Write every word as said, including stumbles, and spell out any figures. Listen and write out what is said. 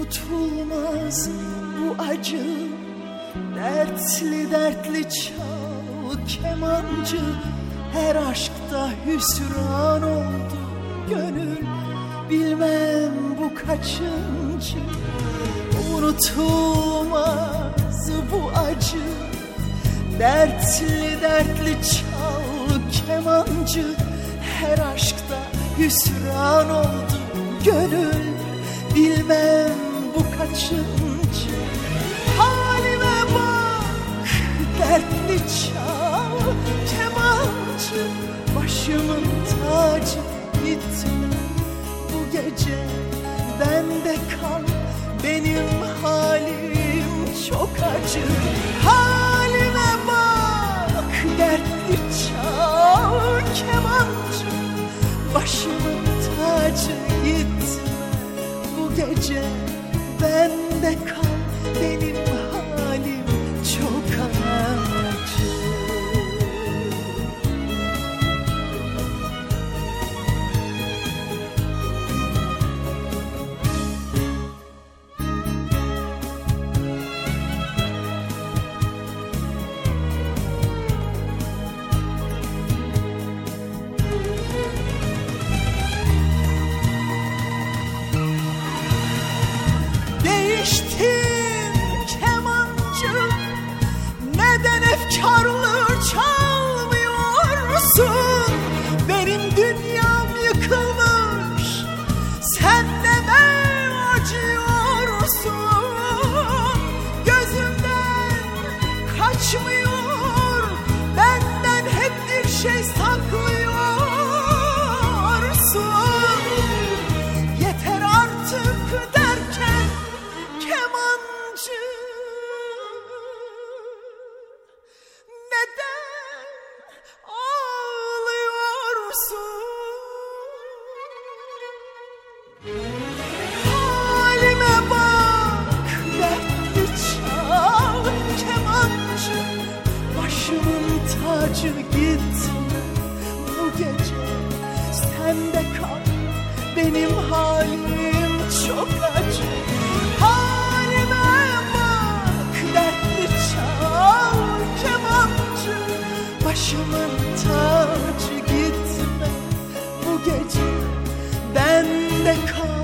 Unutulmaz bu acı, dertli dertli çal kemancı. Her aşkta hüsran oldu gönül, bilmem bu kaçıncı. Unutulmaz bu acı, dertli dertli çal kemancı. Her aşkta hüsran oldu gönül, bilmem bu kaçıncı. Halime bak, dertli çal kemancı. Başımın tacı gitme bu gece, bende kal, benim halim çok acı. Halime bak, dertli çal kemancı. Başımın tacı gitme bu gece, bende kal, benim halim çok acı. Değiştin kemancı, neden efkarlı çalmıyorsun? Benim dünyam yıkılmış, sen neme acıyorsun? Gözümden kaçmıyor, benden hep bir şey saklıyorsun. Yeter artık derken kemancı, neden ağlıyorsun? Halime bak, dertli çal kemancı. Başımın tacı gitme bu gece, sende kal, benim halim çok acı. Halime bak, dertli çal kemancı. Başımın tacı gitme bu gece, bende kal,